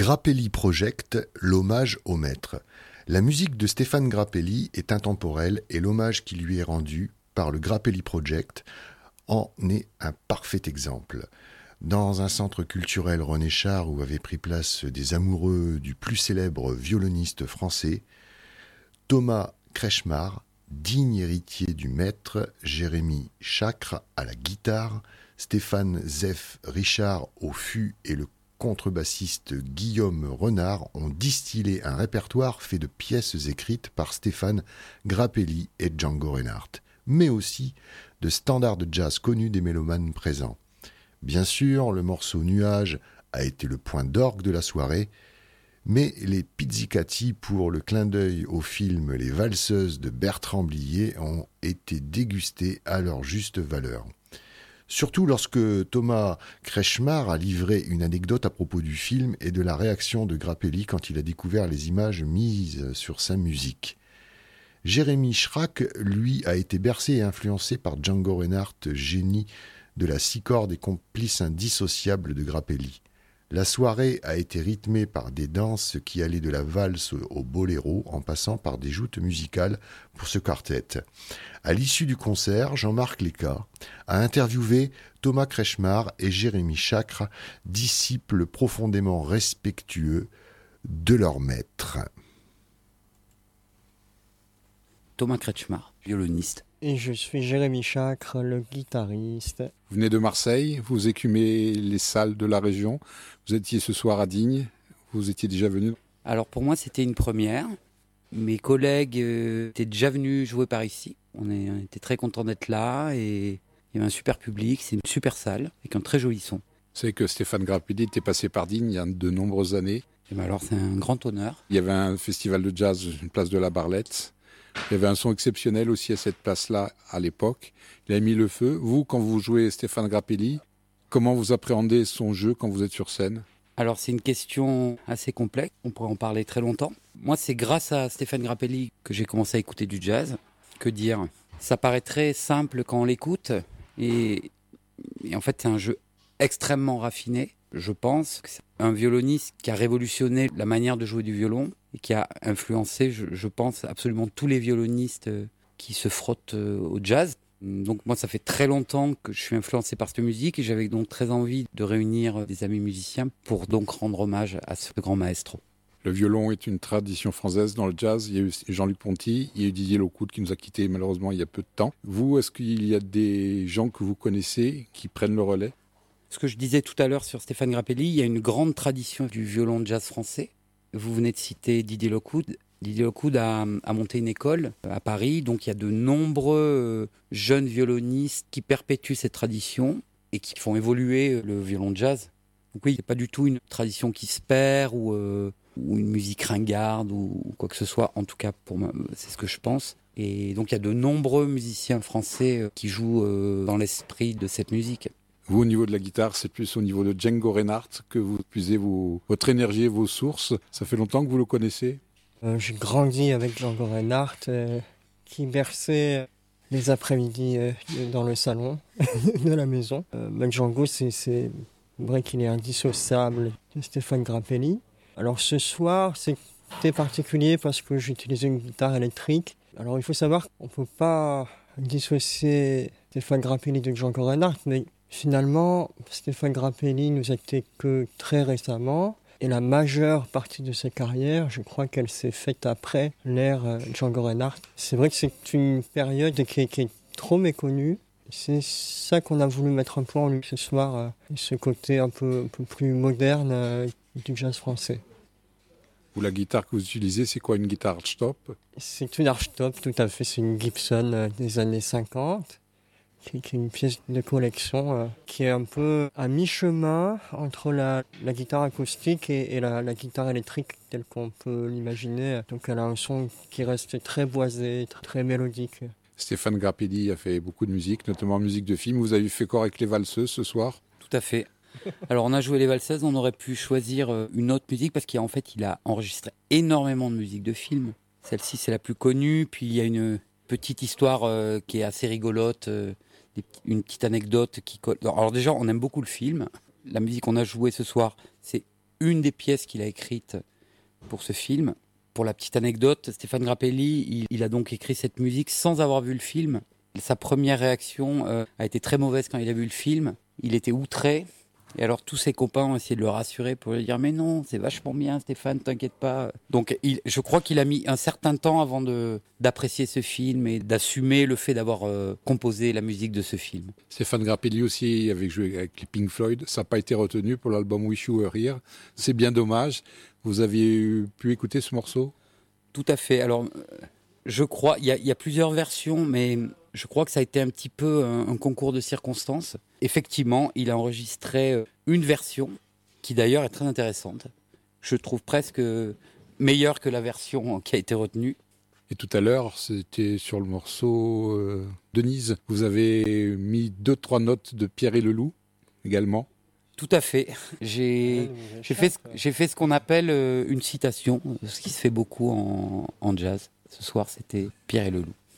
Grappelli Project, l'hommage au maître. La musique de Stéphane Grappelli est intemporelle et l'hommage qui lui est rendu par le Grappelli Project en est un parfait exemple. Dans un centre culturel René Char où avaient pris place des amoureux du plus célèbre violoniste français, Thomas Kretschmar, digne héritier du maître, Jérémy Chacre à la guitare, Stéphane Zeff Richard au fût et le contrebassiste Guillaume Renard ont distillé un répertoire fait de pièces écrites par Stéphane Grappelli et Django Reinhardt, mais aussi de standards de jazz connus des mélomanes présents. Bien sûr, le morceau Nuages a été le point d'orgue de la soirée, mais les pizzicati pour le clin d'œil au film Les Valseuses de Bertrand Blier ont été dégustés à leur juste valeur. Surtout lorsque Thomas Kretschmar a livré une anecdote à propos du film et de la réaction de Grappelli quand il a découvert les images mises sur sa musique. Jérémy Schrack, lui, a été bercé et influencé par Django Reinhardt, génie de la six cordes et complice indissociable de Grappelli. La soirée a été rythmée par des danses qui allaient de la valse au boléro en passant par des joutes musicales pour ce quartet. À l'issue du concert, Jean-Marc Léca a interviewé Thomas Kretschmar et Jérémy Chacre, disciples profondément respectueux de leur maître. Thomas Kretschmar, violoniste. Et je suis Jérémy Chacre, le guitariste. Vous venez de Marseille, vous écumez les salles de la région. Vous étiez ce soir à Digne, vous étiez déjà venu. Alors pour moi, c'était une première. Mes collègues étaient déjà venus jouer par ici. On était très contents d'être là et il y avait un super public. C'est une super salle avec un très joli son. Vous savez que Stéphane Grappelli était passé par Digne il y a de nombreuses années. Et ben alors c'est un grand honneur. Il y avait un festival de jazz, une place de la Barlette. Il y avait un son exceptionnel aussi à cette place-là à l'époque. Il a mis le feu. Vous, quand vous jouez Stéphane Grappelli, comment vous appréhendez son jeu quand vous êtes sur scène ? Alors c'est une question assez complexe, on pourrait en parler très longtemps. Moi c'est grâce à Stéphane Grappelli que j'ai commencé à écouter du jazz. Que dire ? Ça paraît très simple quand on l'écoute et en fait c'est un jeu extrêmement raffiné. Je pense que c'est un violoniste qui a révolutionné la manière de jouer du violon et qui a influencé, je pense, absolument tous les violonistes qui se frottent au jazz. Donc moi, ça fait très longtemps que je suis influencé par cette musique et j'avais donc très envie de réunir des amis musiciens pour donc rendre hommage à ce grand maestro. Le violon est une tradition française dans le jazz. Il y a eu Jean-Luc Ponty, il y a eu Didier Lockwood qui nous a quittés malheureusement il y a peu de temps. Vous, est-ce qu'il y a des gens que vous connaissez qui prennent le relais ? Ce que je disais tout à l'heure sur Stéphane Grappelli, il y a une grande tradition du violon jazz français. Vous venez de citer Didier Lockwood. Didier Lockwood a monté une école à Paris, donc il y a de nombreux jeunes violonistes qui perpétuent cette tradition et qui font évoluer le violon jazz. Donc oui, il n'y a pas du tout une tradition qui se perd ou une musique ringarde ou quoi que ce soit. En tout cas, pour moi, c'est ce que je pense. Et donc il y a de nombreux musiciens français qui jouent dans l'esprit de cette musique. Vous, au niveau de la guitare, c'est plus au niveau de Django Reinhardt que vous puisez votre énergie et vos sources. Ça fait longtemps que vous le connaissez ? J'ai grandi avec Django Reinhardt qui berçait les après-midi dans le salon de la maison. Django, c'est vrai qu'il est indissociable de Stéphane Grappelli. Alors ce soir, c'était particulier parce que j'utilisais une guitare électrique. Alors il faut savoir qu'on ne peut pas dissocier Stéphane Grappelli de Django Reinhardt, mais finalement, Stéphane Grappelli nous a été que très récemment. Et la majeure partie de sa carrière, je crois qu'elle s'est faite après l'ère Django Reinhardt. C'est vrai que c'est une période qui est trop méconnue. C'est ça qu'on a voulu mettre un peu en lui ce soir, ce côté un peu plus moderne du jazz français. Ou la guitare que vous utilisez, c'est quoi, une guitare archtop ? C'est une archtop, tout à fait. C'est une Gibson des années 50. Qui est une pièce de collection qui est un peu à mi-chemin entre la guitare acoustique et la guitare électrique telle qu'on peut l'imaginer. Donc elle a un son qui reste très boisé, très mélodique. Stéphane Grappelli a fait beaucoup de musique, notamment musique de film. Vous avez fait quoi avec les valseuses ce soir ? Tout à fait. Alors on a joué les valseuses, on aurait pu choisir une autre musique parce qu'il a enregistré énormément de musique de film. Celle-ci c'est la plus connue, puis il y a une petite histoire qui est assez rigolote. Une petite anecdote qui colle. Alors déjà, on aime beaucoup le film. La musique qu'on a jouée ce soir, c'est une des pièces qu'il a écrites pour ce film. Pour la petite anecdote, Stéphane Grappelli, il a donc écrit cette musique sans avoir vu le film. Sa première réaction a été très mauvaise quand il a vu le film. Il était outré. Et alors tous ses copains ont essayé de le rassurer pour lui dire « Mais non, c'est vachement bien Stéphane, t'inquiète pas ». Donc je crois qu'il a mis un certain temps avant d'apprécier ce film et d'assumer le fait d'avoir composé la musique de ce film. Stéphane Grappelli aussi avait joué avec les Pink Floyd. Ça n'a pas été retenu pour l'album Wish You Were Here. C'est bien dommage. Vous aviez pu écouter ce morceau ? Tout à fait. Alors, je crois, il y a plusieurs versions, mais je crois que ça a été un petit peu un concours de circonstances. Effectivement, il a enregistré une version qui d'ailleurs est très intéressante. Je trouve presque meilleure que la version qui a été retenue. Et tout à l'heure, c'était sur le morceau Denise. Vous avez mis 2-3 notes de Pierre et le Loup également. Tout à fait. J'ai fait ce qu'on appelle une citation, ce qui se fait beaucoup en jazz. Ce soir, c'était Pierre et le Loup.